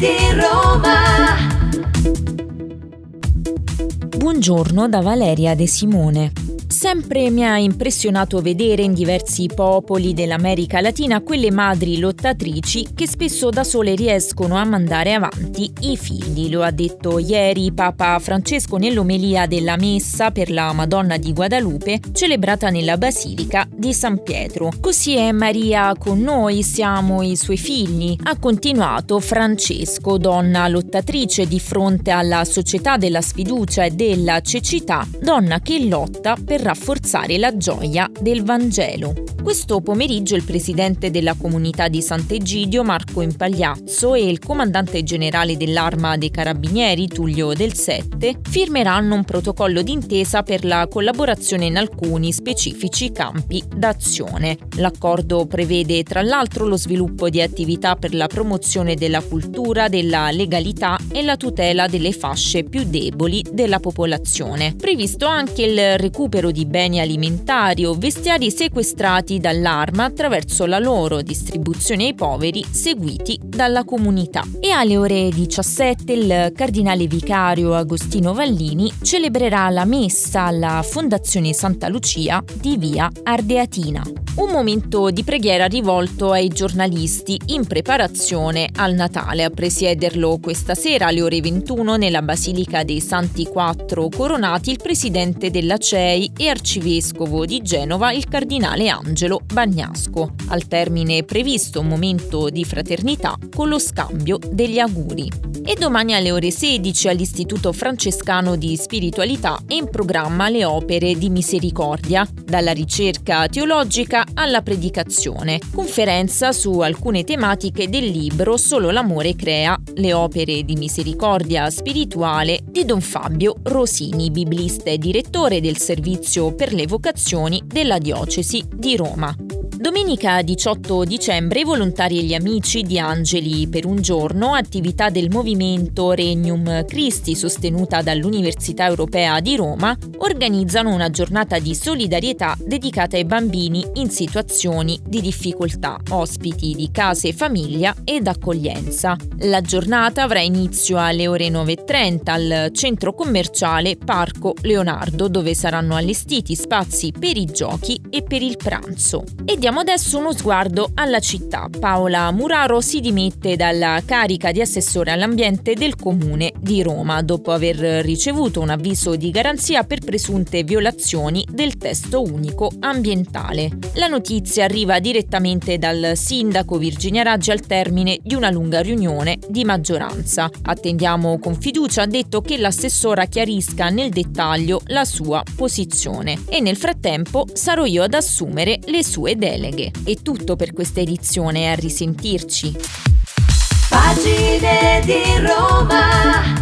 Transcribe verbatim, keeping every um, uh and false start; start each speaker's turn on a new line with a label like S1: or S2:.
S1: di Roma.
S2: Buongiorno da Valeria De Simone. Sempre mi ha impressionato vedere in diversi popoli dell'America Latina quelle madri lottatrici che spesso da sole riescono a mandare avanti i figli. Lo ha detto ieri Papa Francesco nell'omelia della Messa per la Madonna di Guadalupe, celebrata nella Basilica di San Pietro. Così è Maria con noi, siamo i suoi figli, ha continuato Francesco, donna lottatrice di fronte alla società della sfiducia e della cecità, donna che lotta per rafforzare la gioia del Vangelo. Questo pomeriggio il presidente della comunità di Sant'Egidio, Marco Impagliazzo, e il comandante generale dell'Arma dei Carabinieri, Tullio Del Sette, firmeranno un protocollo d'intesa per la collaborazione in alcuni specifici campi d'azione. L'accordo prevede tra l'altro lo sviluppo di attività per la promozione della cultura, della legalità e la tutela delle fasce più deboli della popolazione. Previsto anche il recupero di beni alimentari o vestiari sequestrati dall'Arma attraverso la loro distribuzione ai poveri seguiti dalla comunità. E alle ore diciassette il cardinale vicario Agostino Vallini celebrerà la messa alla Fondazione Santa Lucia di via Ardeatina. Un momento di preghiera rivolto ai giornalisti in preparazione al Natale. A presiederlo questa sera alle ore ventuno nella Basilica dei Santi Quattro Coronati il presidente della C E I e arcivescovo di Genova il cardinale Angelo Bagnasco. Al termine previsto un momento di fraternità con lo scambio degli auguri. E domani alle ore sedici all'Istituto Francescano di Spiritualità è in programma le opere di misericordia, dalla ricerca teologica alla predicazione. Conferenza su alcune tematiche del libro Solo l'amore crea, le opere di misericordia spirituale di Don Fabio Rosini, biblista e direttore del servizio per le vocazioni della diocesi di Roma. Domenica diciotto dicembre i volontari e gli amici di Angeli per un giorno, attività del movimento Regnum Christi sostenuta dall'Università Europea di Roma, organizzano una giornata di solidarietà dedicata ai bambini in situazioni di difficoltà, ospiti di case e famiglia ed accoglienza. La giornata avrà inizio alle ore nove e trenta al centro commerciale Parco Leonardo, dove saranno allestiti spazi per i giochi e per il pranzo. E diamo adesso uno sguardo alla città. Paola Muraro si dimette dalla carica di assessore all'ambiente del Comune di Roma dopo aver ricevuto un avviso di garanzia per presunte violazioni del testo unico ambientale. La notizia arriva direttamente dal sindaco Virginia Raggi al termine di una lunga riunione di maggioranza. Attendiamo con fiducia, ha detto, che l'assessora chiarisca nel dettaglio la sua posizione e nel frattempo sarò io ad assumere le sue deleghe. È tutto per questa edizione, a risentirci.
S1: Pagine di Roma.